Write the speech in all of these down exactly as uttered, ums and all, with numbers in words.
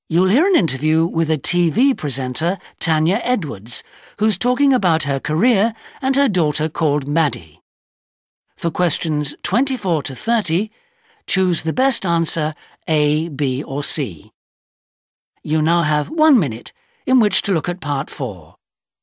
You'll hear an interview with a T V presenter, Tanya Edwards, who's talking about her career and her daughter called Maddie. For questions twenty-four to thirty, choose the best answer A, B or C. You now have one minute in which to look at part four.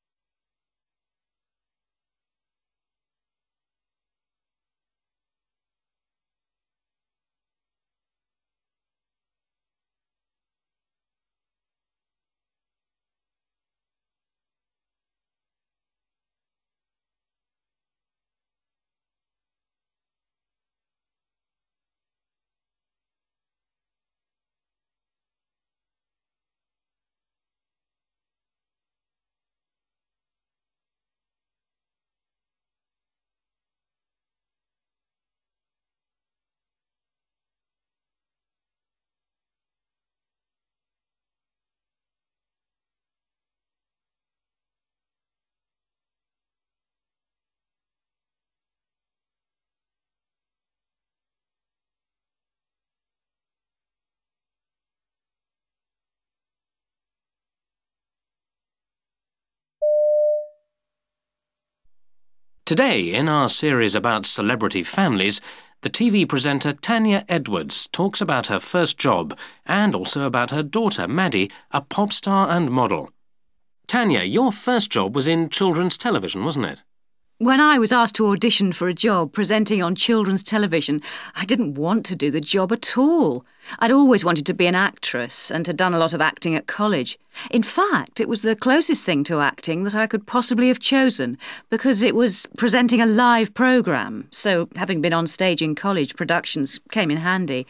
Today, in our series about celebrity families, the T V presenter Tanya Edwards talks about her first job and also about her daughter, Maddie, a pop star and model. Tanya, your first job was in children's television, wasn't it? When I was asked to audition for a job presenting on children's television, I didn't want to do the job at all. I'd always wanted to be an actress and had done a lot of acting at college. In fact, it was the closest thing to acting that I could possibly have chosen, because it was presenting a live programme, so having been on stage in college, productions came in handy.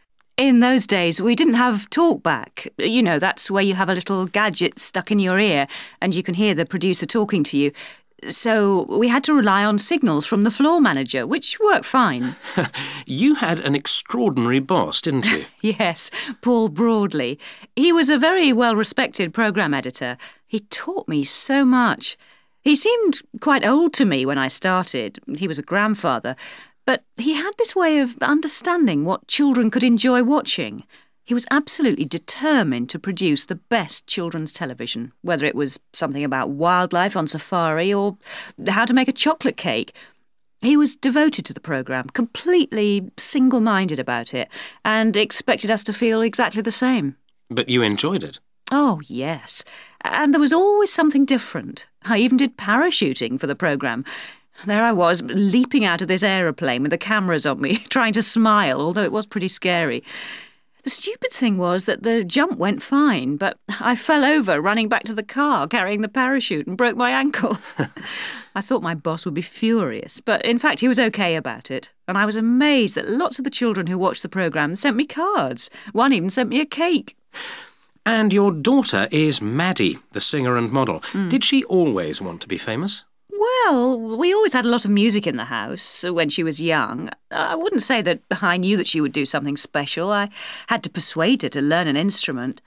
In those days, we didn't have talkback. You know, that's where you have a little gadget stuck in your ear and you can hear the producer talking to you. So we had to rely on signals from the floor manager, which worked fine. You had an extraordinary boss, didn't you? Yes, Paul Broadley. He was a very well-respected programme editor. He taught me so much. He seemed quite old to me when I started. He was a grandfather. But he had this way of understanding what children could enjoy watching. He was absolutely determined to produce the best children's television, whether it was something about wildlife on safari or how to make a chocolate cake. He was devoted to the programme, completely single-minded about it, and expected us to feel exactly the same. But you enjoyed it? Oh, yes. And there was always something different. I even did parachuting for the programme. There I was, leaping out of this aeroplane with the cameras on me, trying to smile, although it was pretty scary. The stupid thing was that the jump went fine, but I fell over running back to the car carrying the parachute and broke my ankle. I thought my boss would be furious, but in fact he was okay about it. And I was amazed that lots of the children who watched the programme sent me cards. One even sent me a cake. And your daughter is Maddie, the singer and model. Mm. Did she always want to be famous? Well, we always had a lot of music in the house when she was young. I wouldn't say that I knew that she would do something special. I had to persuade her to learn an instrument.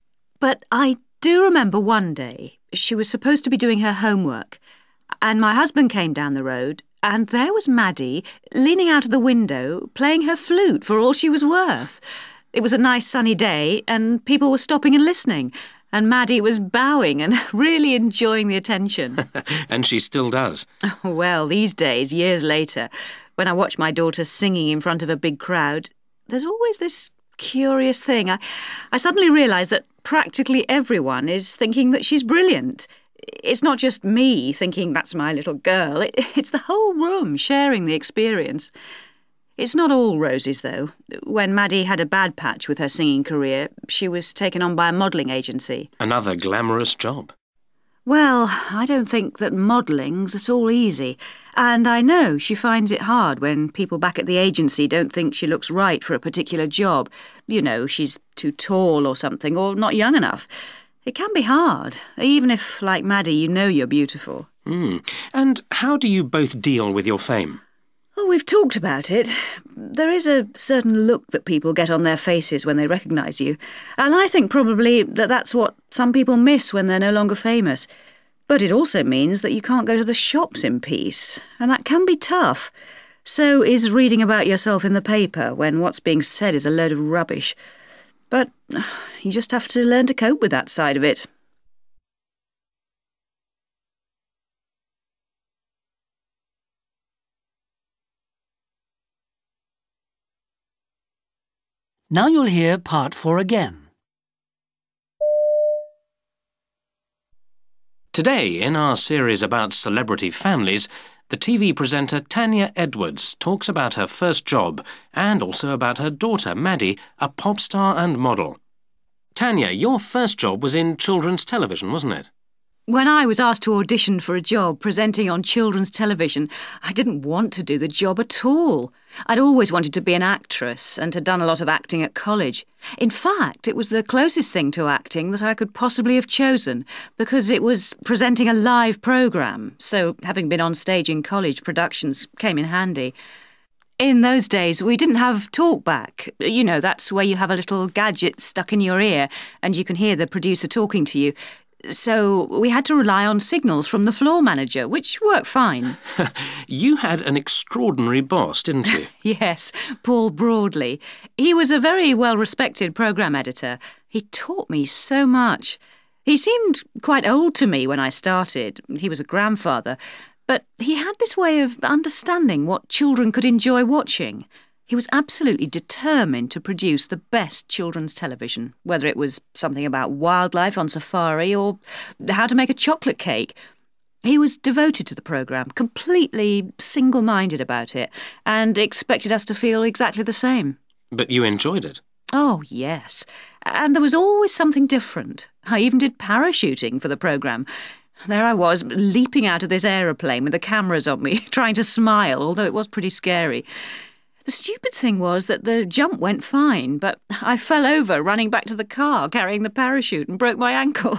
But I do remember one day she was supposed to be doing her homework, and my husband came down the road, and there was Maddie leaning out of the window playing her flute for all she was worth. It was a nice sunny day, and people were stopping and listening. And Maddie was bowing and really enjoying the attention. And she still does. Well, these days, years later, when I watch my daughter singing in front of a big crowd, there's always this curious thing. I, I suddenly realise that practically everyone is thinking that she's brilliant. It's not just me thinking that's my little girl. It, it's the whole room sharing the experience. It's not all roses, though. When Maddie had a bad patch with her singing career, she was taken on by a modelling agency. Another glamorous job. Well, I don't think that modelling's at all easy. And I know she finds it hard when people back at the agency don't think she looks right for a particular job. You know, she's too tall or something, or not young enough. It can be hard, even if, like Maddie, you know you're beautiful. Mm. And how do you both deal with your fame? Oh, we've talked about it. There is a certain look that people get on their faces when they recognise you. And I think probably that that's what some people miss when they're no longer famous. But it also means that you can't go to the shops in peace. And that can be tough. So is reading about yourself in the paper when what's being said is a load of rubbish. But you just have to learn to cope with that side of it. Now you'll hear part four again. Today, in our series about celebrity families, the T V presenter Tanya Edwards talks about her first job and also about her daughter Maddie, a pop star and model. Tanya, your first job was in children's television, wasn't it? When I was asked to audition for a job presenting on children's television, I didn't want to do the job at all. I'd always wanted to be an actress and had done a lot of acting at college. In fact, it was the closest thing to acting that I could possibly have chosen, because it was presenting a live programme, so having been on stage in college, productions came in handy. In those days, we didn't have talkback. You know, that's where you have a little gadget stuck in your ear and you can hear the producer talking to you. So we had to rely on signals from the floor manager, which worked fine. You had an extraordinary boss, didn't you? Yes, Paul Broadley. He was a very well-respected programme editor. He taught me so much. He seemed quite old to me when I started. He was a grandfather. But he had this way of understanding what children could enjoy watching. He was absolutely determined to produce the best children's television, whether it was something about wildlife on safari or how to make a chocolate cake. He was devoted to the programme, completely single-minded about it, and expected us to feel exactly the same. But you enjoyed it? Oh, yes. And there was always something different. I even did parachuting for the programme. There I was, leaping out of this aeroplane with the cameras on me, trying to smile, although it was pretty scary. The stupid thing was that the jump went fine, but I fell over running back to the car carrying the parachute and broke my ankle.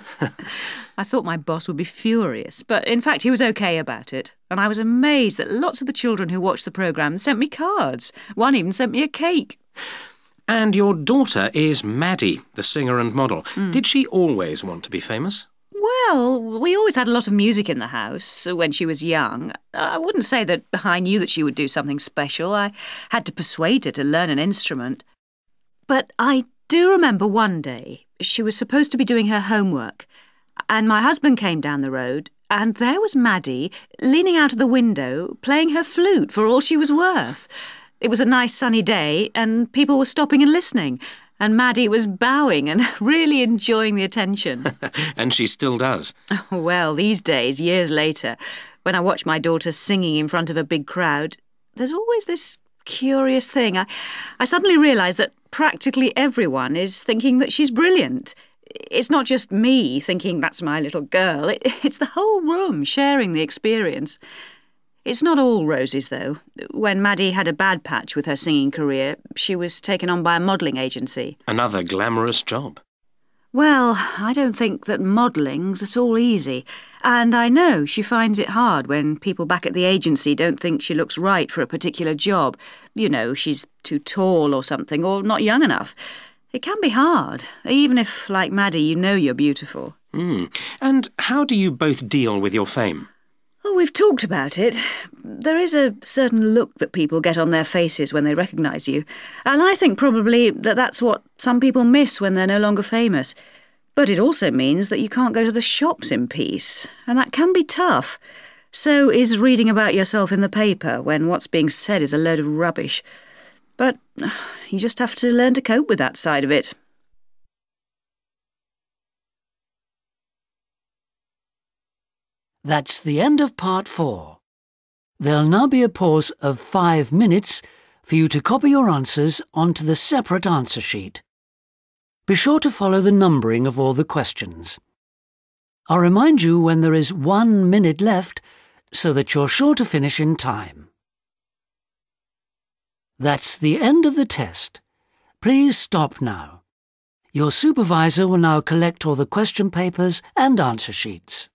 I thought my boss would be furious, but in fact he was okay about it. And I was amazed that lots of the children who watched the programme sent me cards. One even sent me a cake. And your daughter is Maddie, the singer and model. Mm. Did she always want to be famous? Well, we always had a lot of music in the house when she was young. I wouldn't say that I knew that she would do something special. I had to persuade her to learn an instrument. But I do remember one day she was supposed to be doing her homework, and my husband came down the road, and there was Maddie leaning out of the window playing her flute for all she was worth. It was a nice sunny day, and people were stopping and listening. And Maddie was bowing and really enjoying the attention. And she still does. Oh, well, these days, years later, when I watch my daughter singing in front of a big crowd, there's always this curious thing. I, I suddenly realise that practically everyone is thinking that she's brilliant. It's not just me thinking that's my little girl. It, it's the whole room sharing the experience. It's not all roses, though. When Maddie had a bad patch with her singing career, she was taken on by a modelling agency. Another glamorous job. Well, I don't think that modelling's at all easy. And I know she finds it hard when people back at the agency don't think she looks right for a particular job. You know, she's too tall or something, or not young enough. It can be hard, even if, like Maddie, you know you're beautiful. Mm. And how do you both deal with your fame? Oh, we've talked about it. There is a certain look that people get on their faces when they recognise you. And I think probably that that's what some people miss when they're no longer famous. But it also means that you can't go to the shops in peace. And that can be tough. So is reading about yourself in the paper when what's being said is a load of rubbish. But you just have to learn to cope with that side of it. That's the end of part four. There'll now be a pause of five minutes for you to copy your answers onto the separate answer sheet. Be sure to follow the numbering of all the questions. I'll remind you when there is one minute left so that you're sure to finish in time. That's the end of the test. Please stop now. Your supervisor will now collect all the question papers and answer sheets.